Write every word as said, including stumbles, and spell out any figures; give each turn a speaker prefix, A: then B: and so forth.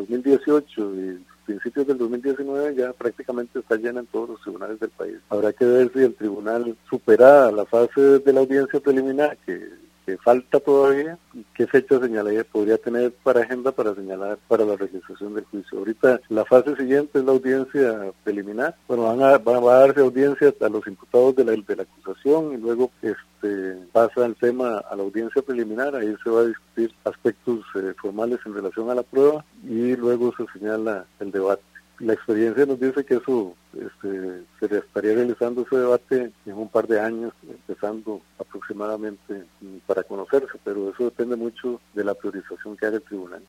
A: dos mil dieciocho y principios del dos mil diecinueve ya prácticamente está llena en todos los tribunales del país. Habrá que ver si el tribunal, superada la fase de la audiencia preliminar, que, que falta todavía, qué fecha señalaría podría tener para agenda para señalar para la realización del juicio. Ahorita la fase siguiente es la audiencia preliminar. Bueno, van a, va, va a darse audiencia a los imputados de la, de la acusación y luego este pasa el tema a la audiencia preliminar. Ahí se va a discutir aspectos eh, formales en relación a la prueba y luego se señala el debate. La experiencia nos dice que eso este, se estaría realizando ese debate en un par de años, empezando aproximadamente para conocerse, pero eso depende mucho de la priorización que haga el tribunal.